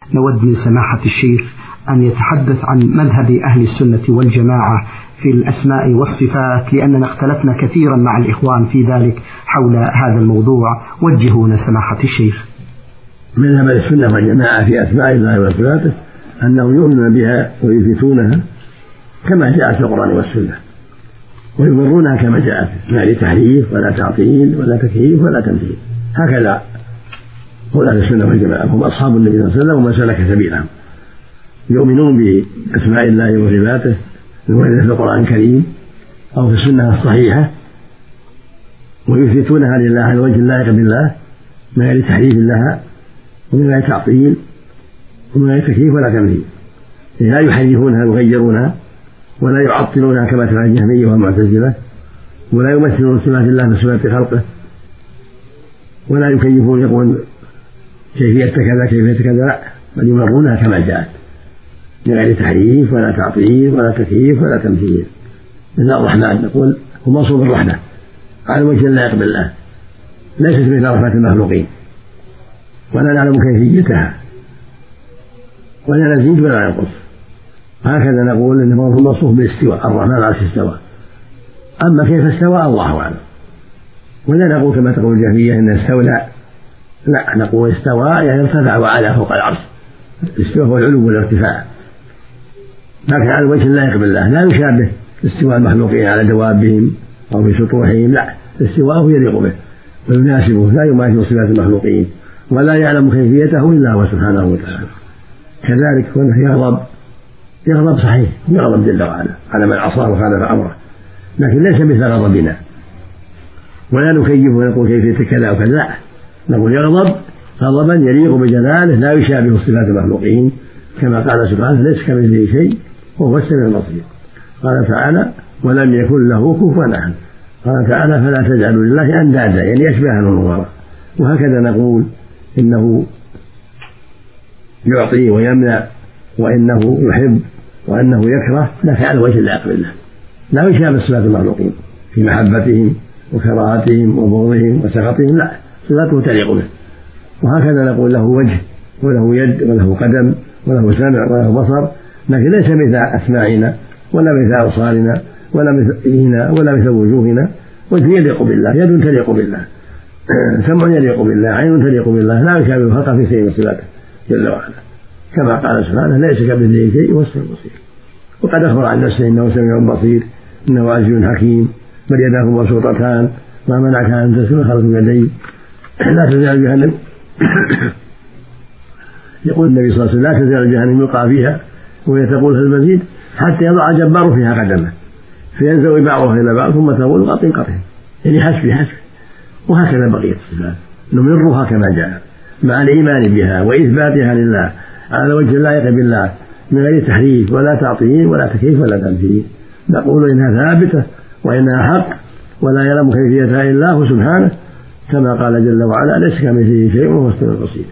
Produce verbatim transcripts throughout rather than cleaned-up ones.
نود من سماحة الشيخ أن يتحدث عن مذهب أهل السنة والجماعة في الأسماء والصفات، لأننا اختلفنا كثيرا مع الإخوان في ذلك حول هذا الموضوع. وجهونا سماحة الشيخ. مذهب السنة والجماعة في أسماء الله وصفاته أنهم يؤمنون بها ويثبتونها كما جاءت في القرآن والسنة، ويمرونها كما جاءت، لا لتحريف ولا تعطيل ولا تكييف ولا تمثيل. هكذا قول أهل السنة والجماعة، هم أصحاب النبي صلى الله عليه وسلم ومن سلك سبيلهم، يؤمنون بأسماء الله وصفاته الواردة في القرآن الكريم أو في السنة الصحيحة، ويثبتونها لله على وجه اللائق بالله من غير تحريف لها ومن غير تعطيل ومن غير تكييف ولا تمثيل. لا يحرفونها ويغيرونها ولا يعطلونها كما تفعل الجهمية والمعتزلة، ولا يمثلون صفات الله بصفات خلقه، ولا يكيفون يقول كيفية كذا كيفية كذا، لا، بل يمرونها كما جاءت من غير تحريف ولا تعطيل ولا تكييف ولا تمثيل. مثل الرحمن نقول هو موصوف بالرحمة على وجه اللائق بالله، ليست مثل رحمة المخلوقين، ولا نعلم كيفيتها ولا نزيد ولا ننقص. هكذا نقول انه هو موصوف بالاستواء، الرحمن على العرش استوى، اما كيف استوى الله اعلم. ولا نقول كما تقول الجهمية ان استولى، لا، نقول استوى يعني ارتفع وعلى فوق العرش. الاستواء هو العلو والارتفاع، لكن على وجه اللائق بالله، لا يشابه استواء المخلوقين على دوابهم او في سطوحهم، لا، استواءه يليق به ويناسبه، لا يماثل صفات المخلوقين، ولا يعلم كيفيته الا هو سبحانه وتعالى. كذلك كونه يغضب، يغضب صحيح، يغضب جل وعلا على من عصاه وخالف امره، لكن ليس مثل غضبنا. ولا نكيف ونقول كيفية كذا وكذا، لا، نقول يغضب غضبا يليق بجلاله لا يشابه صفات المخلوقين، كما قال سبحانه ليس كمثله شيء وهو السميع البصير. قال تعالى ولم يكن له كفوا احد. قال تعالى فلا تجعلوا لله اندادا يعني يشبه النظراء. وهكذا نقول انه يعطي ويمنع، وانه يحب، وانه يكره، لكن على وجه اللائق بالله، لا يشابه صفات المخلوقين في محبتهم وكراهتهم وبغضهم وسخطهم، لا، صفاته تليق به. وهكذا نقول له وجه وله يد وله قدم وله سمع وله بصر، لكن ليس مثل أسماعنا ولا مثل أبصارنا ولا مثل إينا ولا مثل وجوهنا. وجه يليق بالله، يد تليق بالله، سمع يليق بالله، عين تليق بالله، لا يشابه خلقه في شيء من صفاته جل وعلا، كما قال سبحانه ليس كمثله شيء وهو السميع البصير. وقد أخبر عن نفسه إنه سميع بصير، إنه عزيز حكيم، بل يداه مبسوطتان، ما منعك أن تسلك خلق يديه لا تزال جهنم يقول النبي صلى الله عليه وسلم لا تزال جهنم يلقى فيها وهي تقول في المزيد حتى يضع جبار فيها قدمه فينزوي بعضها إلى بعض ثم تقول قط قطه، يعني حسبي حسبي. وهكذا بقية الصفات نمرها كما جاء مع الإيمان بها وإثباتها لله على وجه اللائق بالله من غير تحريف ولا تعطيل ولا تكييف ولا تمثيل. نقول إنها ثابتة وإنها حق، ولا يعلم كيفيتها إلا هو سبحانه، كما قال جل وعلا ليس كمثله شيء وهو السميع البصير.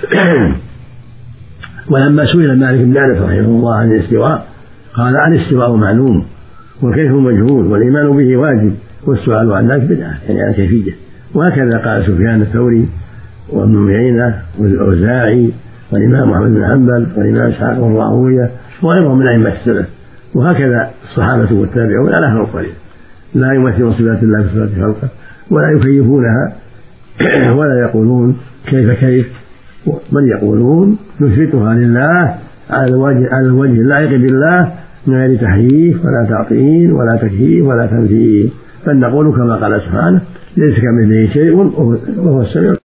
ولما سئل مالك بن أنس رحمه الله عن الاستواء قال الاستواء معلوم والكيف مجهول والإيمان به واجب والسؤال عن ذلك بدعة، يعني عن كيفية. وهكذا قال سفيان الثوري وابن عيينة والأوزاعي والإمام محمد بن حنبل والإمام إسحاق بن راهويه وغيرهم من أئمة السلف. وهكذا الصحابة والتابعون على هذا الطريق، لا يمثل صفات الله بصفات خلقه ولا يكيفونها ولا يقولون كيف كيف، بل يقولون نثبتها لله على الوجه على الوجه اللائق بالله من غير تحريف ولا تعطيل ولا تكييف ولا تمثيل، بل نقول كما قال سبحانه ليس كمثله شيء وهو السميع